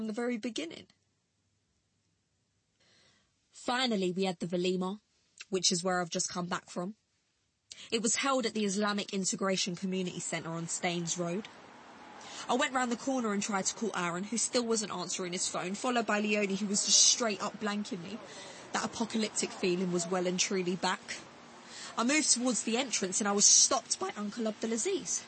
the very beginning. Finally, we had the Walima, which is where I've just come back from. It was held at the Islamic Integration Community Centre on Staines Road. I went round the corner and tried to call Aaron, who still wasn't answering his phone, followed by Leonie, who was just straight up blanking me. That apocalyptic feeling was well and truly back. I moved towards the entrance and I was stopped by Uncle Abdulaziz.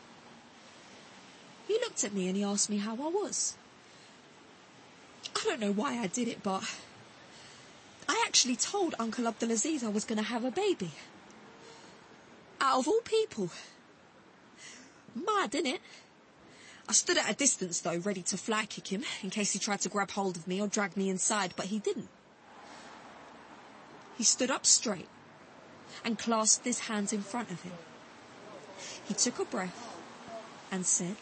He looked at me and he asked me how I was. I don't know why I did it, but I actually told Uncle Abdulaziz I was going to have a baby. Out of all people. Mad, innit? I stood at a distance, though, ready to fly kick him in case he tried to grab hold of me or drag me inside, but he didn't. He stood up straight and clasped his hands in front of him. He took a breath and said,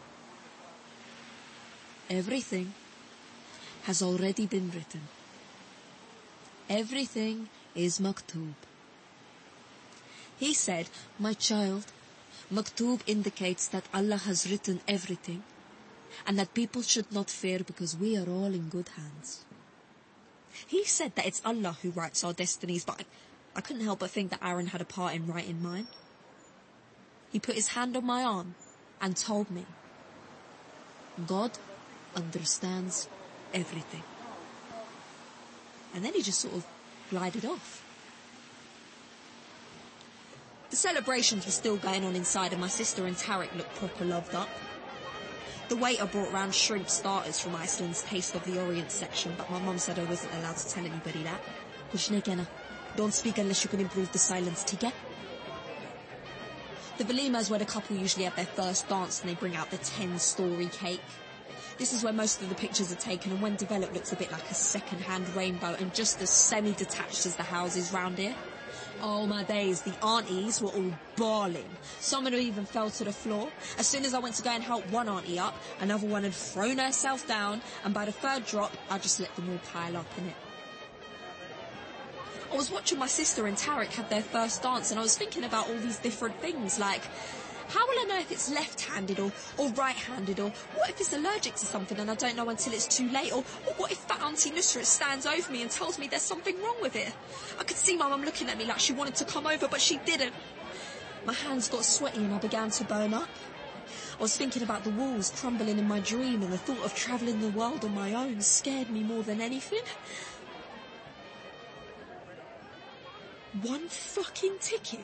"Everything has already been written. Everything is maktub." He said, "My child, maktub indicates that Allah has written everything and that people should not fear because we are all in good hands." He said that it's Allah who writes our destinies, but I couldn't help but think that Aaron had a part in writing mine. He put his hand on my arm and told me, "God understands everything." And then he just sort of glided off. The celebrations were still going on inside and my sister and Tarek looked proper loved up. The waiter brought round shrimp starters from Iceland's Taste of the Orient section, but my mum said I wasn't allowed to tell anybody that. Don't speak unless you can improve the silence, ticket. The Walima is where the couple usually have their first dance and they bring out the 10-story cake. This is where most of the pictures are taken and when developed looks a bit like a second-hand rainbow and just as semi-detached as the houses round here. Oh my days, the aunties were all bawling. Some of them even fell to the floor. As soon as I went to go and help one auntie up, another one had thrown herself down, and by the third drop, I just let them all pile up in it. I was watching my sister and Tarek have their first dance, and I was thinking about all these different things, like, how will I know if it's left-handed or right-handed, or what if it's allergic to something and I don't know until it's too late, or what if that Auntie Nusrat stands over me and tells me there's something wrong with it? I could see my mum looking at me like she wanted to come over, but she didn't. My hands got sweaty and I began to burn up. I was thinking about the walls crumbling in my dream, and the thought of travelling the world on my own scared me more than anything. One fucking ticket.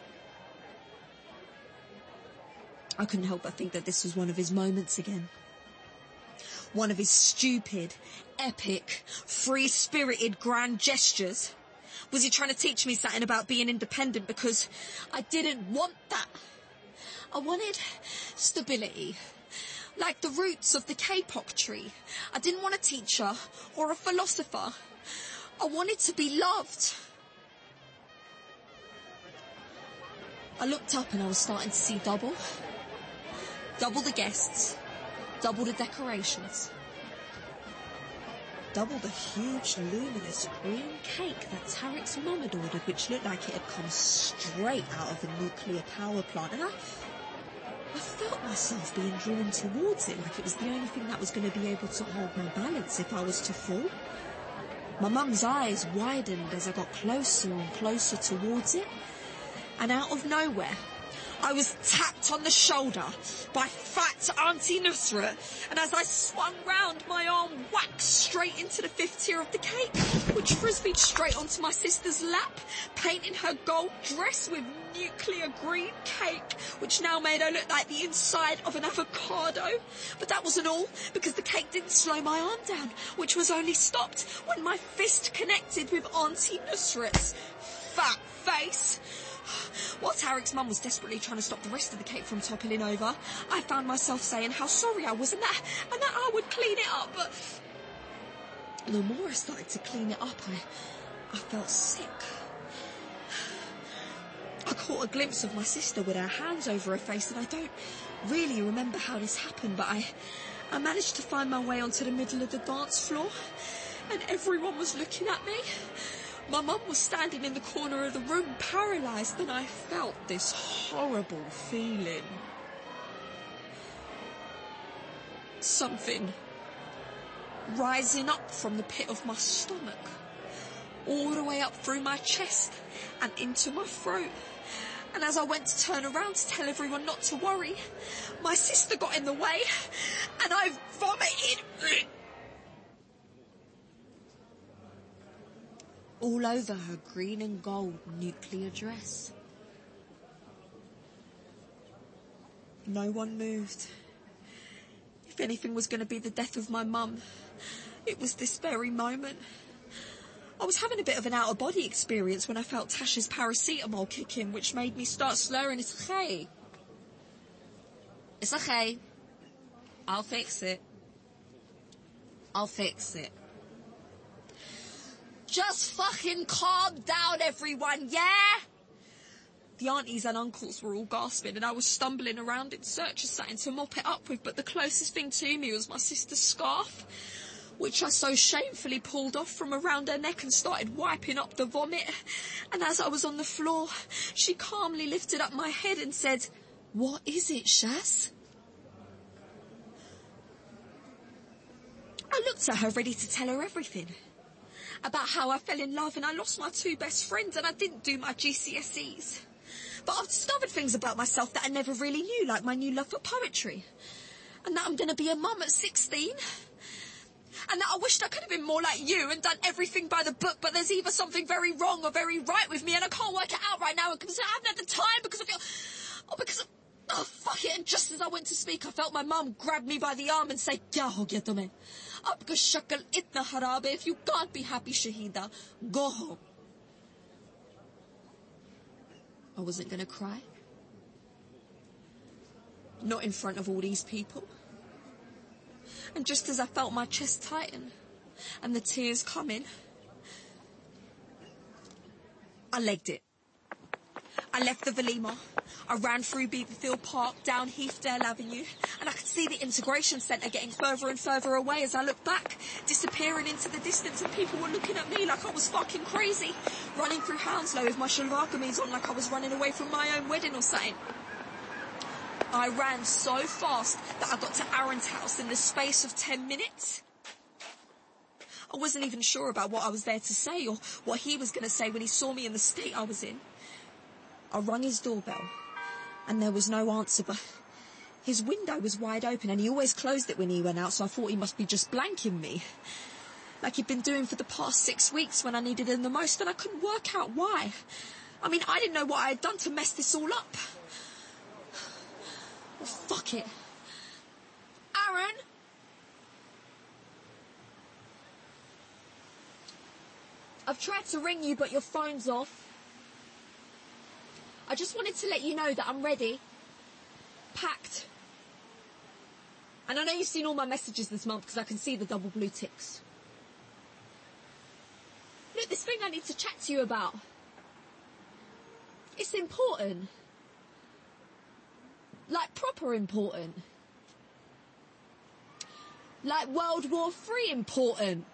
I couldn't help but think that this was one of his moments again. One of his stupid, epic, free-spirited grand gestures. Was he trying to teach me something about being independent because I didn't want that? I wanted stability, like the roots of the kapok tree. I didn't want a teacher or a philosopher. I wanted to be loved. I looked up and I was starting to see double. Double the guests, double the decorations, double the huge luminous green cake that Tarek's mum had ordered, which looked like it had come straight out of a nuclear power plant, and I felt myself being drawn towards it like it was the only thing that was going to be able to hold my balance if I was to fall. My mum's eyes widened as I got closer and closer towards it, and out of nowhere I was tapped on the shoulder by fat Auntie Nusrat, and as I swung round, my arm whacked straight into the fifth tier of the cake, which frisbeed straight onto my sister's lap, painting her gold dress with nuclear green cake, which now made her look like the inside of an avocado. But that wasn't all, because the cake didn't slow my arm down, which was only stopped when my fist connected with Auntie Nusrat's fat face. While Tarek's mum was desperately trying to stop the rest of the cake from toppling over, I found myself saying how sorry I was and that I would clean it up, but the more I started to clean it up, I felt sick. I caught a glimpse of my sister with her hands over her face, and I don't really remember how this happened, but I managed to find my way onto the middle of the dance floor, and everyone was looking at me. My mum was standing in the corner of the room, paralysed, and I felt this horrible feeling. Something rising up from the pit of my stomach, all the way up through my chest and into my throat. And as I went to turn around to tell everyone not to worry, my sister got in the way and I vomited all over her green and gold nuclear dress. No one moved. If anything was going to be the death of my mum, it was this very moment. I was having a bit of an out-of-body experience when I felt Tasha's paracetamol kick in, which made me start slurring. It's okay. It's okay. I'll fix it. I'll fix it. Just fucking calm down, everyone, yeah? The aunties and uncles were all gasping, and I was stumbling around in search of something to mop it up with, but the closest thing to me was my sister's scarf, which I so shamefully pulled off from around her neck and started wiping up the vomit. And as I was on the floor, she calmly lifted up my head and said, "What is it, Shaz?" I looked at her, ready to tell her everything. About how I fell in love and I lost my 2 best friends and I didn't do my GCSEs. But I've discovered things about myself that I never really knew, like my new love for poetry. And that I'm going to be a mum at 16. And that I wished I could have been more like you and done everything by the book, but there's either something very wrong or very right with me and I can't work it out right now because I haven't had the time because of your... Oh, fuck it. And just as I went to speak, I felt my mum grab me by the arm and say, "Kya ho gaya tumhe? Aapka shakal itna kharab hai. If you can't be happy, Shahida, go home." I wasn't going to cry. Not in front of all these people. And just as I felt my chest tighten and the tears come in, I legged it. I left the Velima. I ran through Beaverfield Park, down Heathdale Avenue, and I could see the integration centre getting further and further away as I looked back, disappearing into the distance, and people were looking at me like I was fucking crazy, running through Hounslow with my shalwar kameez on like I was running away from my own wedding or something. I ran so fast that I got to Aaron's house in the space of 10 minutes. I wasn't even sure about what I was there to say or what he was going to say when he saw me in the state I was in. I rang his doorbell, and there was no answer, but his window was wide open, and he always closed it when he went out, so I thought he must be just blanking me, like he'd been doing for the past 6 weeks when I needed him the most, and I couldn't work out why. I mean, I didn't know what I had done to mess this all up. Well, fuck it. Aaron? I've tried to ring you, but your phone's off. I just wanted to let you know that I'm ready. Packed. And I know you've seen all my messages this month because I can see the double blue ticks. Look, this thing I need to chat to you about. It's important. Like proper important. Like World War III important.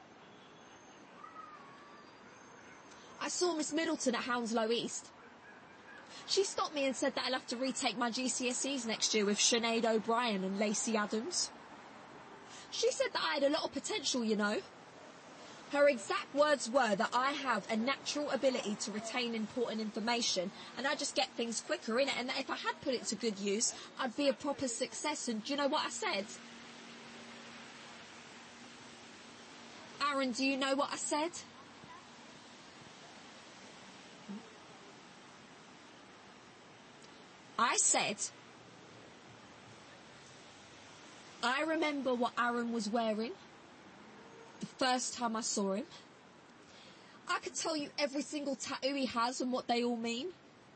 I saw Miss Middleton at Hounslow East. She stopped me and said that I'll have to retake my GCSEs next year with Sinead O'Brien and Lacey Adams. She said that I had a lot of potential, you know. Her exact words were that I have a natural ability to retain important information and I just get things quicker, innit? And that if I had put it to good use, I'd be a proper success. And do you know what I said? Aaron, do you know what I said? I said, I remember what Aaron was wearing the first time I saw him. I could tell you every single tattoo he has and what they all mean.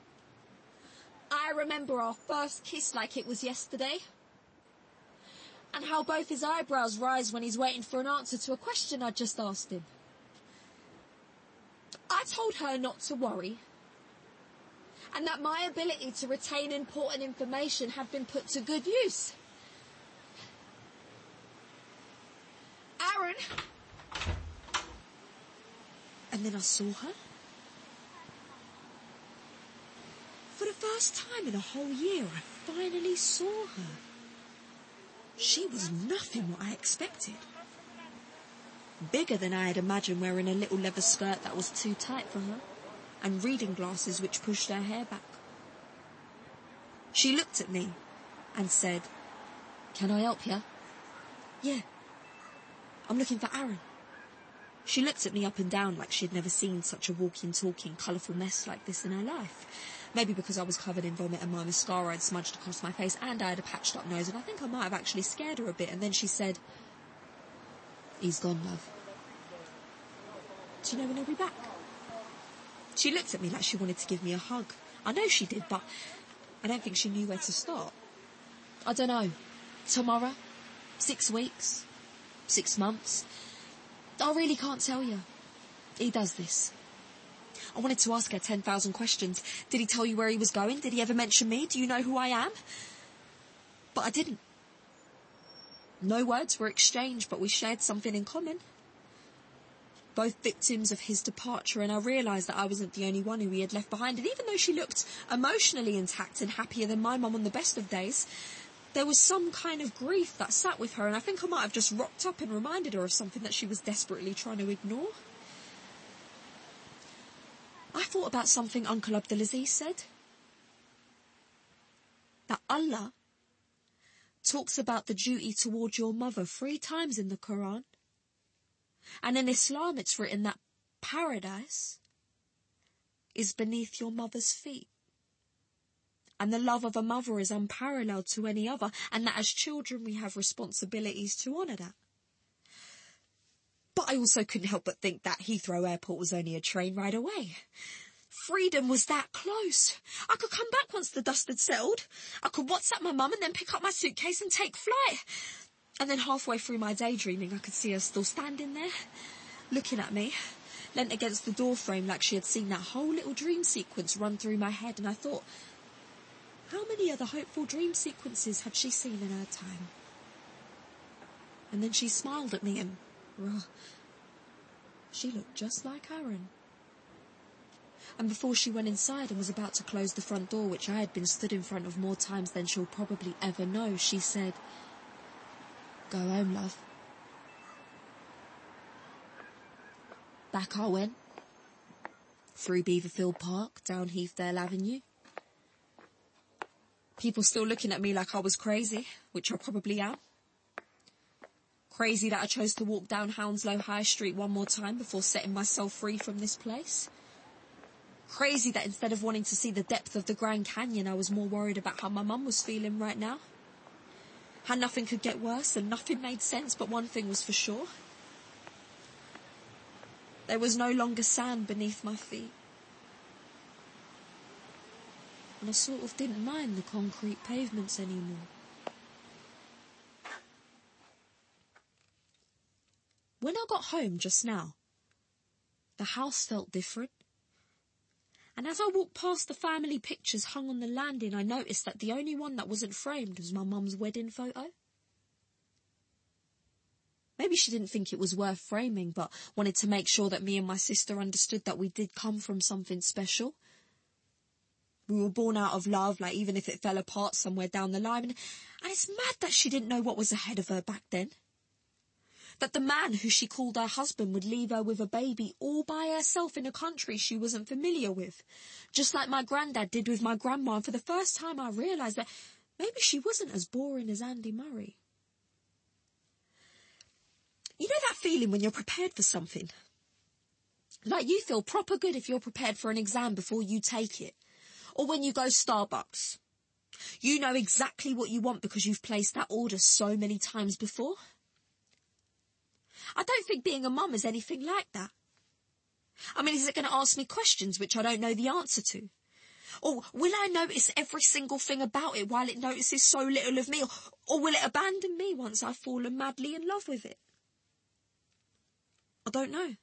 I remember our first kiss like it was yesterday. And how both his eyebrows rise when he's waiting for an answer to a question I just asked him. I told her not to worry. And that my ability to retain important information had been put to good use. Aaron! And then I saw her. For the first time in a whole year, I finally saw her. She was nothing what I expected. bigger than I had imagined, wearing a little leather skirt that was too tight for her, and reading glasses which pushed her hair back. She looked at me and said, "Can I help you?" "Yeah, I'm looking for Aaron." She looked at me up and down like she'd never seen such a walking, talking, colourful mess like this in her life. Maybe because I was covered in vomit and my mascara had smudged across my face and I had a patched up nose, and I think I might have actually scared her a bit. And then she said, "He's gone, love." "Do you know when he'll be back?" She looked at me like she wanted to give me a hug. I know she did, but I don't think she knew where to start. "I don't know. Tomorrow? 6 weeks? 6 months? I really can't tell you. He does this." I wanted to ask her 10,000 questions. Did he tell you where he was going? Did he ever mention me? Do you know who I am? But I didn't. No words were exchanged, but we shared something in common. Both victims of his departure, and I realised that I wasn't the only one who he had left behind. And even though she looked emotionally intact and happier than my mum on the best of days, there was some kind of grief that sat with her, and I think I might have just rocked up and reminded her of something that she was desperately trying to ignore. I thought about something Uncle Abdulaziz said. That Allah talks about the duty toward your mother 3 times in the Quran. And in Islam it's written that paradise is beneath your mother's feet. And the love of a mother is unparalleled to any other, and that as children we have responsibilities to honour that. But I also couldn't help but think that Heathrow Airport was only a train ride away. Freedom was that close. I could come back once the dust had settled. I could WhatsApp my mum and then pick up my suitcase and take flight. And then halfway through my daydreaming, I could see her still standing there, looking at me, leant against the door frame like she had seen that whole little dream sequence run through my head. And I thought, how many other hopeful dream sequences had she seen in her time? And then she smiled at me and, she looked just like Aaron. And before she went inside and was about to close the front door, which I had been stood in front of more times than she'll probably ever know, she said, "Go home, love." Back I went, through Beaverfield Park, down Heathdale Avenue. People still looking at me like I was crazy, which I probably am. Crazy that I chose to walk down Hounslow High Street one more time before setting myself free from this place. Crazy that instead of wanting to see the depth of the Grand Canyon, I was more worried about how my mum was feeling right now. How nothing could get worse and nothing made sense, but one thing was for sure. There was no longer sand beneath my feet. And I sort of didn't mind the concrete pavements anymore. When I got home just now, the house felt different. And as I walked past the family pictures hung on the landing, I noticed that the only one that wasn't framed was my mum's wedding photo. Maybe she didn't think it was worth framing, but wanted to make sure that me and my sister understood that we did come from something special. We were born out of love, like even if it fell apart somewhere down the line. And it's mad that she didn't know what was ahead of her back then. That the man who she called her husband would leave her with a baby all by herself in a country she wasn't familiar with. Just like my granddad did with my grandma. And for the first time I realised that maybe she wasn't as boring as Andy Murray. You know that feeling when you're prepared for something? Like you feel proper good if you're prepared for an exam before you take it. Or when you go Starbucks. You know exactly what you want because you've placed that order so many times before. I don't think being a mum is anything like that. I mean, is it going to ask me questions which I don't know the answer to? Or will I notice every single thing about it while it notices so little of me? Or will it abandon me once I've fallen madly in love with it? I don't know.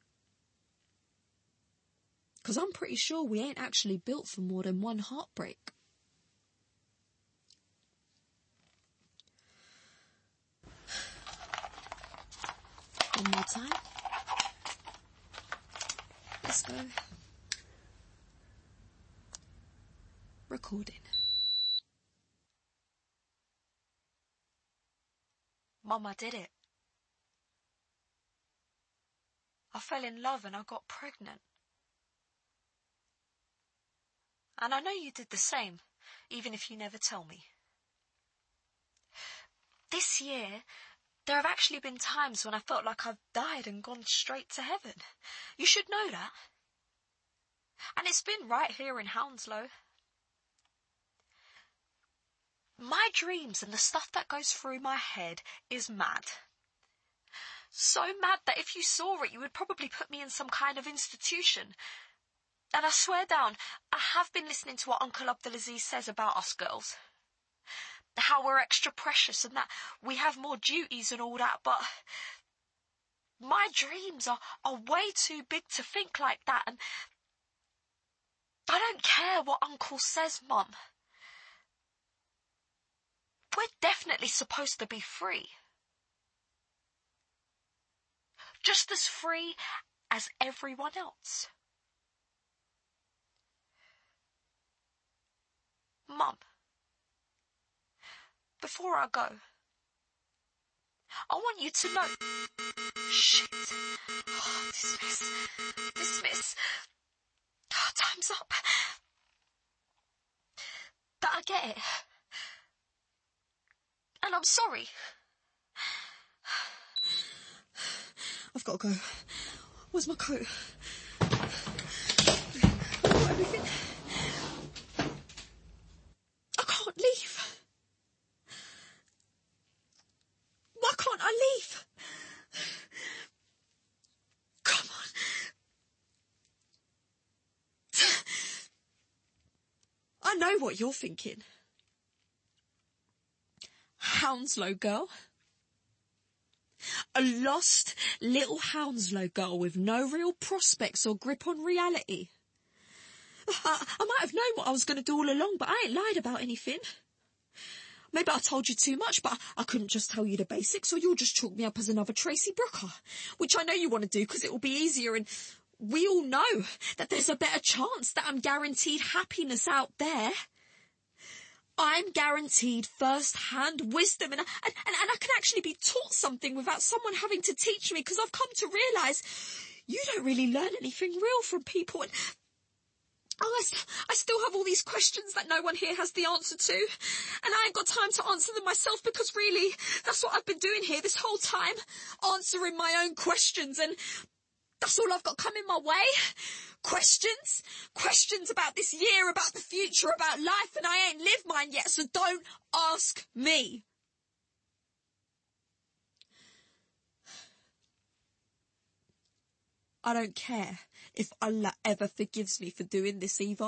Because I'm pretty sure we ain't actually built for more than one heartbreak. One more time. Let's go. Recording. Mum, I did it. fell in love and I got pregnant. And I know you did the same, even if you never tell me. This year, there have actually been times when I felt like I've died and gone straight to heaven. You should know that. And it's been right here in Hounslow. My dreams and the stuff that goes through my head is mad. So mad that if you saw it, you would probably put me in some kind of institution. And I swear down, I have been listening to what Uncle Abdulaziz says about us girls. How we're extra precious and that we have more duties and all that, but my dreams are way too big to think like that, and I don't care what Uncle says, Mum. We're definitely supposed to be free. Just as free as everyone else. Mum, before I go, I want you to know... Shit. Oh, dismiss. Oh, time's up. That I get it. And I'm sorry. I've got to go. Where's my coat? I've got everything. I can't leave. Why can't I leave? Come on. I know what you're thinking. Hounslow girl. A lost little Hounslow girl with no real prospects or grip on reality. I might have known what I was going to do all along, but I ain't lied about anything. Maybe I told you too much, but I couldn't just tell you the basics, or you'll just chalk me up as another Tracy Brooker, which I know you want to do because it will be easier, and we all know that there's a better chance that I'm guaranteed happiness out there. I'm guaranteed first-hand wisdom, and I can actually be taught something without someone having to teach me, because I've come to realise you don't really learn anything real from people, and I still have all these questions that no one here has the answer to, and I ain't got time to answer them myself, because really, that's what I've been doing here this whole time, answering my own questions, and that's all I've got coming my way. Questions about this year, about the future, about life, and I ain't lived mine yet, so don't ask me. I don't care if Allah ever forgives me for doing this either.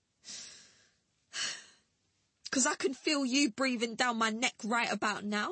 Because I can feel you breathing down my neck right about now.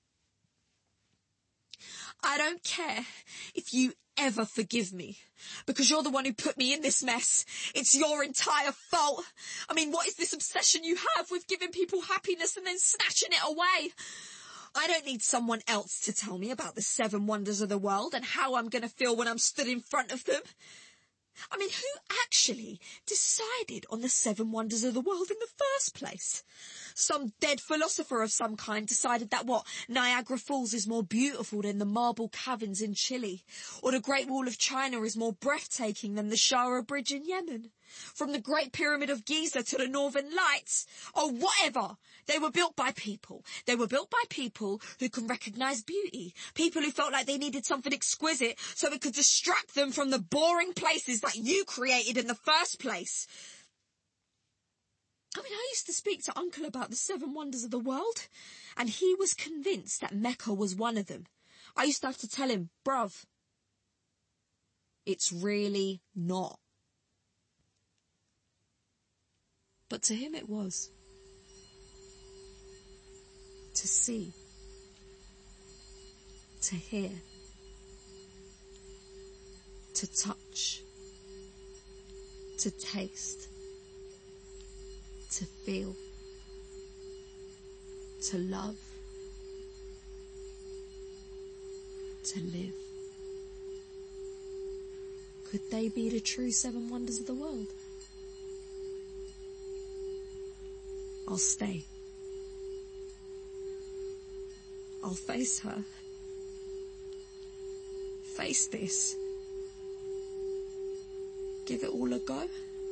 I don't care if you ever forgive me, because you're the one who put me in this mess. It's your entire fault. I mean, what is this obsession you have with giving people happiness and then snatching it away? I don't need someone else to tell me about the 7 wonders of the world and how I'm going to feel when I'm stood in front of them. I mean, who actually decided on the 7 wonders of the world in the first place? Some dead philosopher of some kind decided that Niagara Falls is more beautiful than the marble caverns in Chile, or the Great Wall of China is more breathtaking than the Shara Bridge in Yemen. From the Great Pyramid of Giza to the Northern Lights, or whatever. They were built by people. They were built by people who can recognise beauty. People who felt like they needed something exquisite so it could distract them from the boring places that you created in the first place. I mean, I used to speak to Uncle about the 7 wonders of the world, and he was convinced that Mecca was one of them. I used to have to tell him, bruv, it's really not. But to him it was. To see. To hear. To touch. To taste. To feel. To love. To live. Could they be the true 7 wonders of the world? I'll stay. I'll face her. Face this. give it all a go.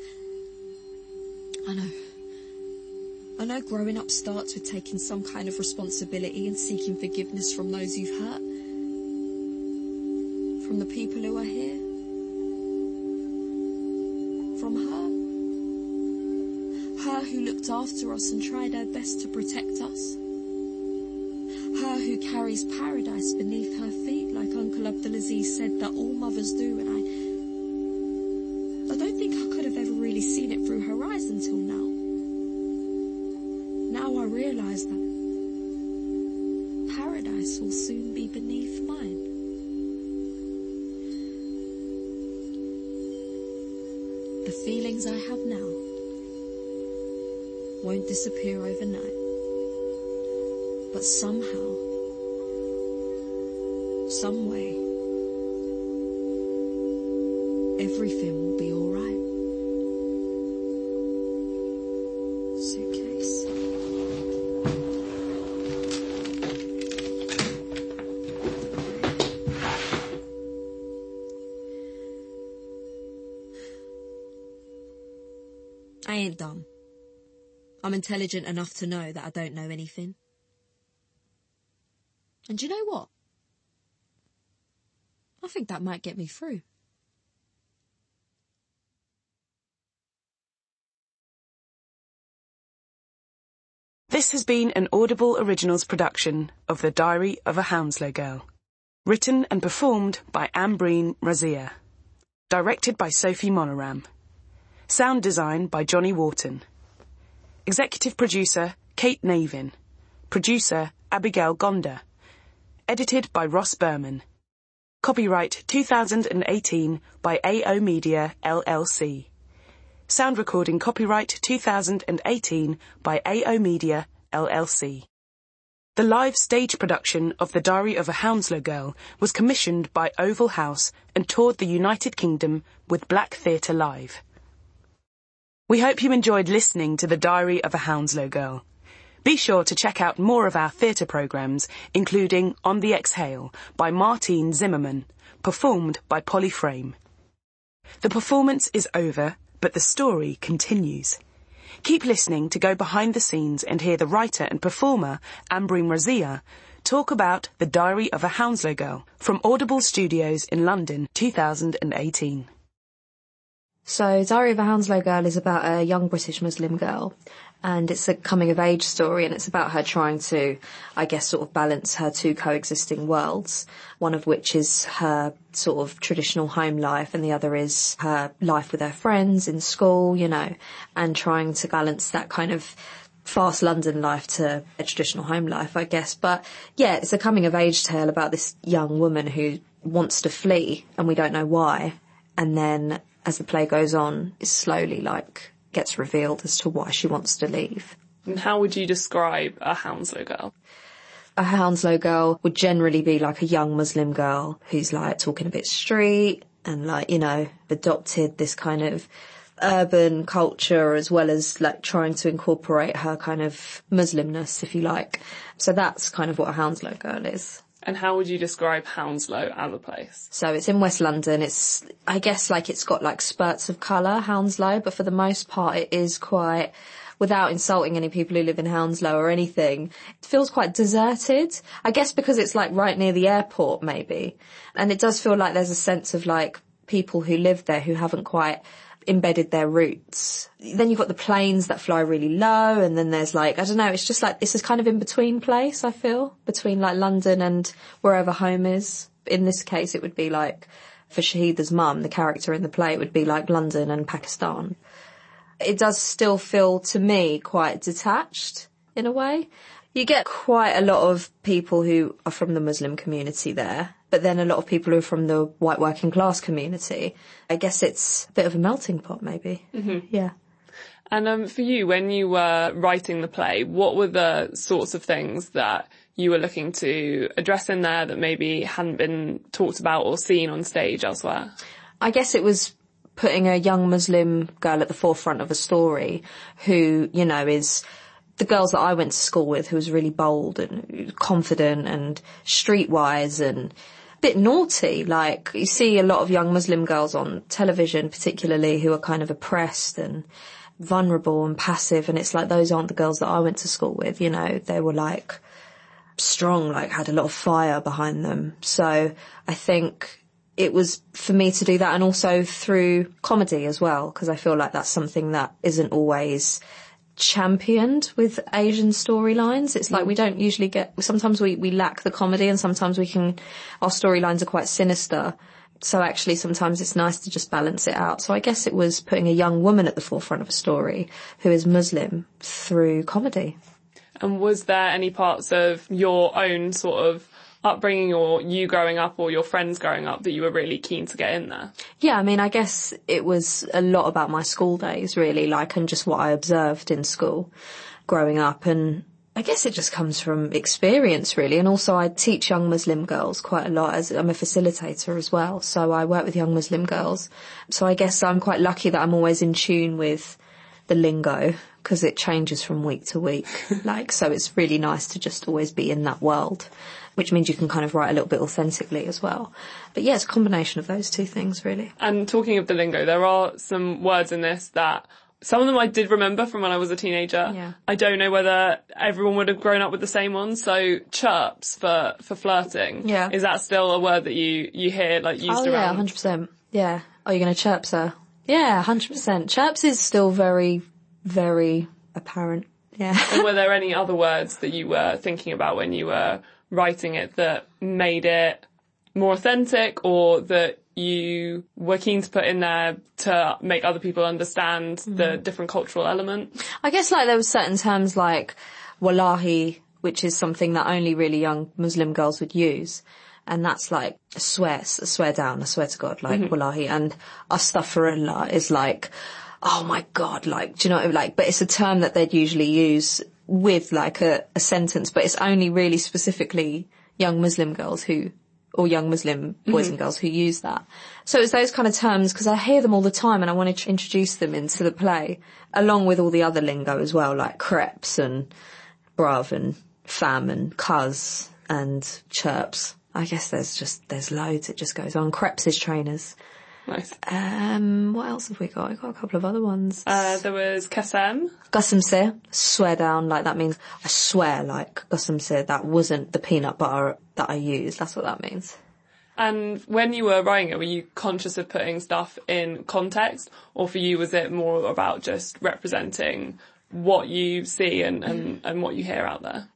I know growing up starts with taking some kind of responsibility and seeking forgiveness from those you've hurt. From the people who are here. From her. Her who looked after us and tried her best to protect us. Her who carries paradise beneath her feet, like Uncle Abdulaziz said that all mothers do, and I don't think I could have ever really seen it through her eyes until now. Now I realise that paradise will soon be beneath mine. The feelings I have now won't disappear overnight, but somehow, some way, everything will be all right. Suitcase. I ain't dumb. I'm intelligent enough to know that I don't know anything. And do you know what? I think that might get me through. This has been an Audible Originals production of The Diary of a Hounslow Girl. Written and performed by Ambreen Razia. Directed by Sophie Monoram. Sound design by Johnny Wharton. Executive producer Kate Navin. Producer Abigail Gonda. Edited by Ross Berman. Copyright 2018 by AO Media LLC. Sound recording copyright 2018 by AO Media LLC. The live stage production of The Diary of a Hounslow Girl was commissioned by Oval House and toured the United Kingdom with Black Theatre Live. We hope you enjoyed listening to The Diary of a Hounslow Girl. Be sure to check out more of our theatre programmes, including On the Exhale by Martine Zimmerman, performed by Polly Frame. The performance is over, but the story continues. Keep listening to go behind the scenes and hear the writer and performer, Ambreen Razia, talk about The Diary of a Hounslow Girl from Audible Studios in London, 2018. So Diary of a Hounslow Girl is about a young British Muslim girl, and it's a coming-of-age story, and it's about her trying to, I guess, sort of balance her two coexisting worlds, one of which is her sort of traditional home life, and the other is her life with her friends in school, you know, and trying to balance that kind of fast London life to a traditional home life, I guess. But yeah, it's a coming-of-age tale about this young woman who wants to flee, and we don't know why, and then as the play goes on, it slowly, gets revealed as to why she wants to leave. And how would you describe a Hounslow Girl? A Hounslow Girl would generally be like a young Muslim girl who's talking a bit street and adopted this kind of urban culture as well as trying to incorporate her kind of Muslimness, if you like. So that's kind of what a Hounslow Girl is. And how would you describe Hounslow as a place? So it's in West London. It's, I guess, it's got spurts of colour, Hounslow, but for the most part it is quite, without insulting any people who live in Hounslow or anything, it feels quite deserted. I guess because it's right near the airport maybe. And it does feel like there's a sense of people who live there who haven't quite embedded their roots. Then you've got the planes that fly really low, and then there's I don't know, it's just this is kind of in between place, I feel, between London and wherever home is. In this case it would be for Shahida's mum, the character in the play, it would be London and Pakistan. It does still feel to me quite detached in a way. You get quite a lot of people who are from the Muslim community there, but then a lot of people who are from the white working class community. I guess it's a bit of a melting pot, maybe. Mm-hmm. Yeah. And for you, when you were writing the play, what were the sorts of things that you were looking to address in there that maybe hadn't been talked about or seen on stage elsewhere? I guess it was putting a young Muslim girl at the forefront of a story who, is the girls that I went to school with, who was really bold and confident and streetwise and a bit naughty. Like, you see a lot of young Muslim girls on television, particularly, who are kind of oppressed and vulnerable and passive, and it's like, those aren't the girls that I went to school with, you know. They were like strong, like had a lot of fire behind them. So I think it was for me to do that, and also through comedy as well, because I feel like that's something that isn't always championed with Asian storylines. It's like we don't usually get, sometimes we lack the comedy, and sometimes our storylines are quite sinister. So actually sometimes it's nice to just balance it out. So I guess it was putting a young woman at the forefront of a story who is Muslim through comedy. And was there any parts of your own sort of upbringing, or you growing up, or your friends growing up, that you were really keen to get in there? Yeah, I mean, I guess it was a lot about my school days, really, like, and just what I observed in school growing up. And I guess it just comes from experience, really. And also I teach young Muslim girls quite a lot, as I'm a facilitator as well. So I work with young Muslim girls. So I guess I'm quite lucky that I'm always in tune with the lingo, because it changes from week to week. Like, so it's really nice to just always be in that world, which means you can kind of write a little bit authentically as well. But yeah, it's a combination of those two things, really. And talking of the lingo, there are some words in this that some of them I did remember from when I was a teenager. Yeah. I don't know whether everyone would have grown up with the same ones. So chirps for flirting. Yeah. Is that still a word that you hear, like, used around? Oh, yeah, 100%. Yeah. Are you going to chirp, sir? Yeah, 100%. Chirps is still very, very apparent. Yeah. And were there any other words that you were thinking about when you were writing it that made it more authentic, or that you were keen to put in there to make other people understand the different cultural element? I guess, like, there were certain terms like wallahi, which is something that only really young Muslim girls would use. And that's like a swear down, I swear to God, like wallahi. And astaghfirullah is like, oh my God, like, do you know what I mean? Like, but it's a term that they'd usually use with like a sentence, but it's only really specifically young Muslim girls or young Muslim boys and girls who use that. So it's those kind of terms, because I hear them all the time, and I wanted to introduce them into the play, along with all the other lingo as well, like crepes and bruv and fam and cuz and chirps. I guess there's loads, it just goes on. Crepes is trainers. Nice. What else have we got? We've got a couple of other ones. There was kasam. Qasam se, swear down, like that means I swear, like qasam se, that wasn't the peanut butter that I used. That's what that means. And when you were writing it, were you conscious of putting stuff in context, or for you was it more about just representing what you see and what you hear out there?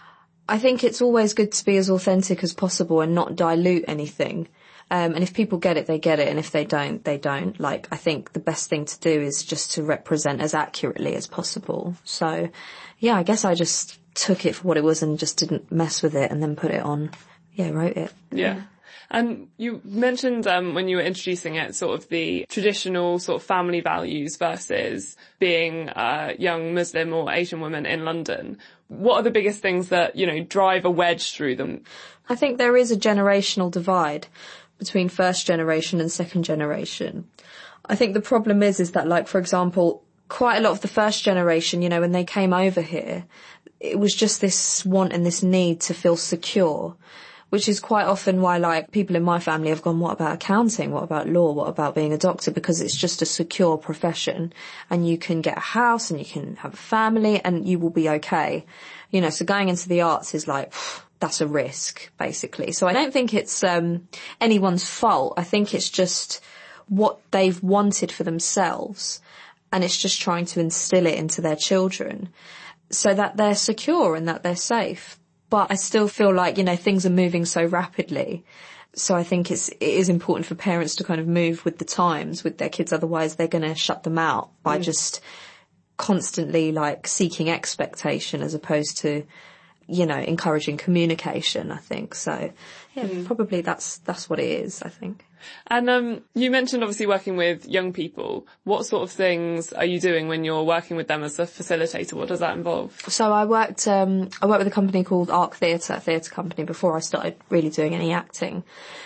I think it's always good to be as authentic as possible and not dilute anything. And if people get it, they get it. And if they don't, they don't. Like, I think the best thing to do is just to represent as accurately as possible. So, yeah, I guess I just took it for what it was and just didn't mess with it, and then put it on. Yeah, wrote it. Yeah. And you mentioned when you were introducing it, sort of the traditional sort of family values versus being a young Muslim or Asian woman in London. What are the biggest things that, you know, drive a wedge through them? I think there is a generational divide between first generation and second generation. I think the problem is that, like, for example, quite a lot of the first generation, you know, when they came over here, it was just this want and this need to feel secure, which is quite often why, like, people in my family have gone, what about accounting? What about law? What about being a doctor? Because it's just a secure profession, and you can get a house and you can have a family and you will be okay. You know, so going into the arts is like, that's a risk, basically. So I don't think it's anyone's fault. I think it's just what they've wanted for themselves, and it's just trying to instill it into their children so that they're secure and that they're safe. But I still feel like, you know, things are moving so rapidly. So I think it is important for parents to kind of move with the times with their kids. Otherwise, they're going to shut them out by just constantly, like, seeking expectation as opposed to, you know, encouraging communication, I think. So, yeah, probably that's what it is, I think. And you mentioned obviously working with young people. What sort of things are you doing when you're working with them as a facilitator? What does that involve? So I worked with a company called Arc Theatre company before I started really doing any acting.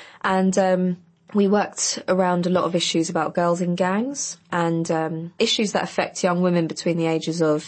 And we worked around a lot of issues about girls in gangs and issues that affect young women between the ages of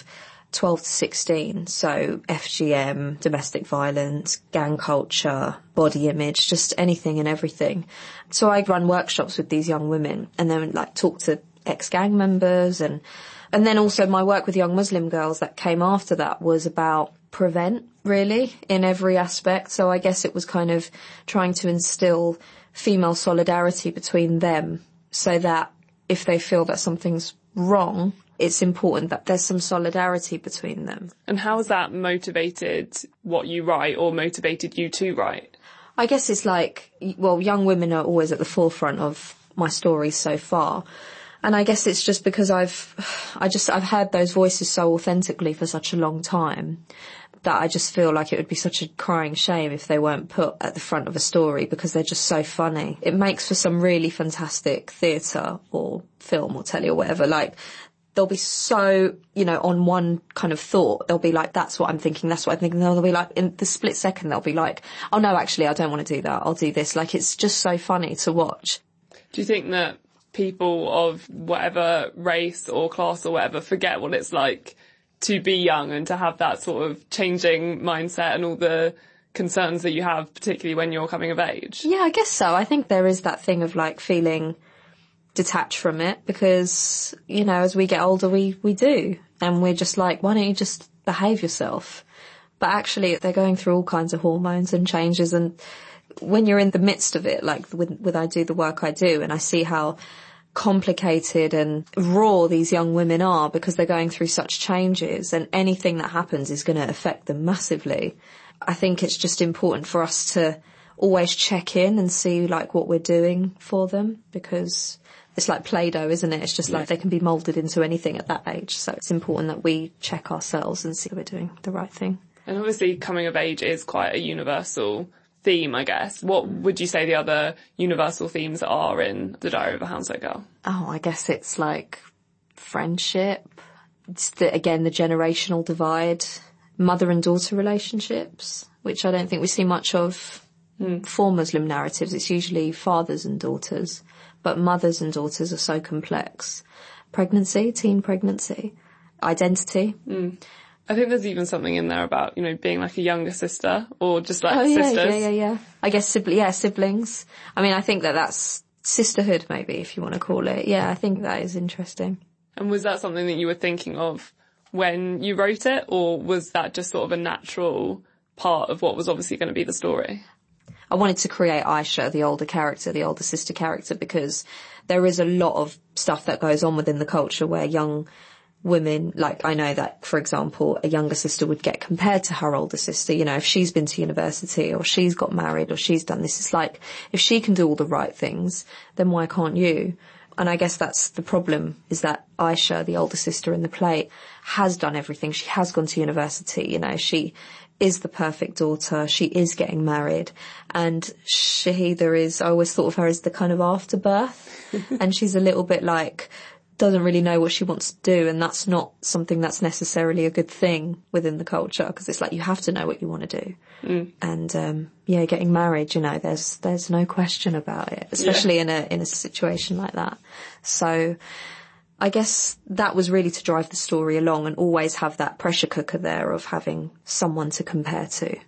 12 to 16. So FGM, domestic violence, gang culture, body image, just anything and everything. So I run workshops with these young women and then like talk to ex-gang members and then also my work with young Muslim girls that came after that was about prevent, really, in every aspect. So I guess it was kind of trying to instill female solidarity between them so that if they feel that something's wrong, it's important that there's some solidarity between them. And how has that motivated what you write or motivated you to write? I guess it's like, well, young women are always at the forefront of my stories so far. And I guess it's just because I've heard those voices so authentically for such a long time that I just feel like it would be such a crying shame if they weren't put at the front of a story because they're just so funny. It makes for some really fantastic theatre or film or telly or whatever. Like, they'll be so, on one kind of thought. They'll be like, that's what I'm thinking, that's what I'm thinking. They'll be like, in the split second, they'll be like, oh no, actually, I don't want to do that. I'll do this. Like, it's just so funny to watch. Do you think that people of whatever race or class or whatever forget what it's like to be young and to have that sort of changing mindset and all the concerns that you have, particularly when you're coming of age? Yeah, I guess so. I think there is that thing of like feeling detached from it because, as we get older, we do. And we're just like, why don't you just behave yourself? But actually, they're going through all kinds of hormones and changes. And when you're in the midst of it, like when I do the work I do and I see how complicated and raw these young women are because they're going through such changes and anything that happens is going to affect them massively. I think it's just important for us to always check in and see like what we're doing for them because it's like Play-Doh, isn't it? It's just like they can be moulded into anything at that age. So it's important that we check ourselves and see we're doing the right thing. And obviously coming of age is quite a universal theme, I guess. What would you say the other universal themes are in The Diary of a Hounslow Girl? Oh, I guess it's like friendship. It's the generational divide, mother and daughter relationships, which I don't think we see much of for Muslim narratives. It's usually fathers and daughters, but mothers and daughters are so complex. Pregnancy, teen pregnancy, identity. I think there's even something in there about, being like a younger sister or just like sisters. Yeah. I guess siblings. I mean, I think that's sisterhood maybe, if you want to call it. Yeah, I think that is interesting. And was that something that you were thinking of when you wrote it, or was that just sort of a natural part of what was obviously going to be the story? I wanted to create Aisha, the older character, the older sister character, because there is a lot of stuff that goes on within the culture where young women, like I know that, for example, a younger sister would get compared to her older sister, if she's been to university or she's got married or she's done this. It's like, if she can do all the right things, then why can't you? And I guess that's the problem, is that Aisha, the older sister in the play, has done everything. She has gone to university, she is the perfect daughter. She is getting married. And Shahida is, I always thought of her as the kind of afterbirth. And she's a little bit like, doesn't really know what she wants to do, and that's not something that's necessarily a good thing within the culture, because it's like you have to know what you want to do. And getting married, there's no question about it, especially in a situation like that. So I guess that was really to drive the story along and always have that pressure cooker there of having someone to compare to.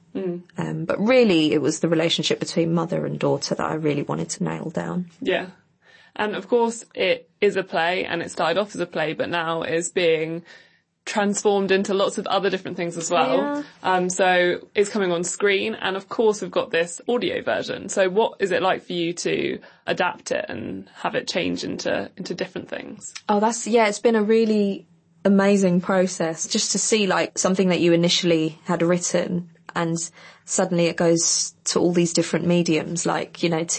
But really it was the relationship between mother and daughter that I really wanted to nail down. Yeah. And of course it is a play, and it started off as a play, but now is being transformed into lots of other different things as well. Yeah. So it's coming on screen, and of course we've got this audio version. So what is it like for you to adapt it and have it change into different things? Oh, it's been a really amazing process just to see like something that you initially had written and suddenly it goes to all these different mediums like,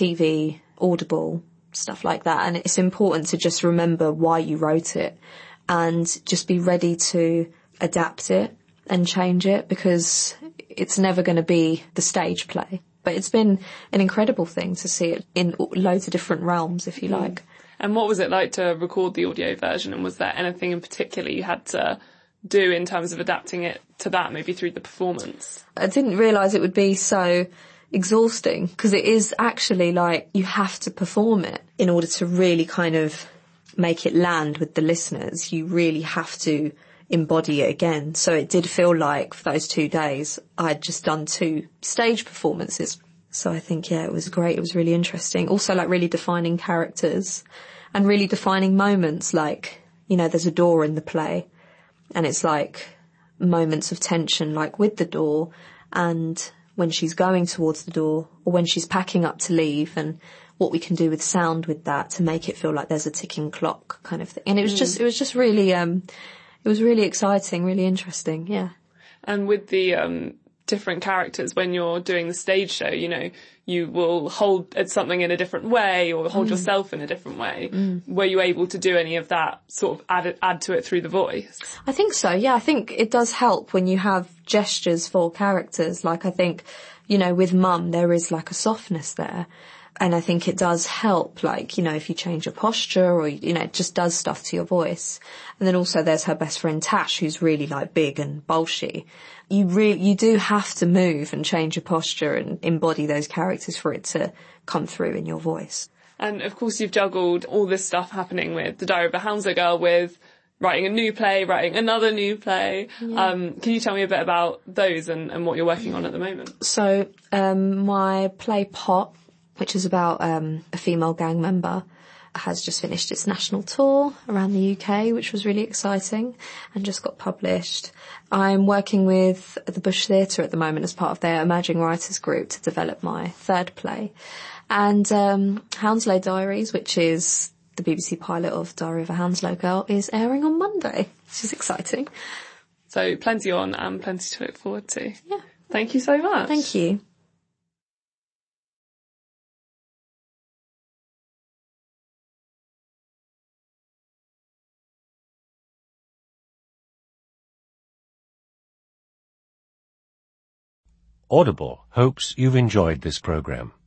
TV, Audible, stuff like that. And it's important to just remember why you wrote it and just be ready to adapt it and change it, because it's never going to be the stage play. But it's been an incredible thing to see it in loads of different realms, if you like. And what was it like to record the audio version? And was there anything in particular you had to do in terms of adapting it to that, maybe through the performance? I didn't realise it would be so exhausting, because it is actually like you have to perform it in order to really kind of make it land with the listeners. You really have to embody it again. So it did feel like for those 2 days I'd just done 2 stage performances. So I think, yeah, it was great. It was really interesting. Also, like, really defining characters and really defining moments. Like, you know, there's a door in the play and it's like moments of tension, like with the door and when she's going towards the door or when she's packing up to leave, and what we can do with sound with that to make it feel like there's a ticking clock kind of thing. And it was just really, it was really exciting, really interesting. Yeah. And with the, different characters, when you're doing the stage show, you know, you will hold something in a different way or hold yourself in a different way. Were you able to do any of that, sort of add to it through the voice? I think so, yeah. I think it does help when you have gestures for characters. Like, I think, you know, with Mum, there is like a softness there. And I think it does help, like, you know, if you change your posture or, you know, it just does stuff to your voice. And then also there's her best friend Tash, who's really like big and bolshy. You do have to move and change your posture and embody those characters for it to come through in your voice. And of course you've juggled all this stuff happening with The Diary of a Hounslow Girl with writing a new play, writing another new play. Yeah. Can you tell me a bit about those and what you're working on at the moment? So, my play Pot, which is about a female gang member, has just finished its national tour around the UK, which was really exciting and just got published. I'm working with the Bush Theatre at the moment as part of their Emerging Writers Group to develop my 3rd play. And Hounslow Diaries, which is the BBC pilot of Diary of a Hounslow Girl, is airing on Monday, which is exciting. So plenty on and plenty to look forward to. Yeah. Thank you so much. Thank you. Audible hopes you've enjoyed this program.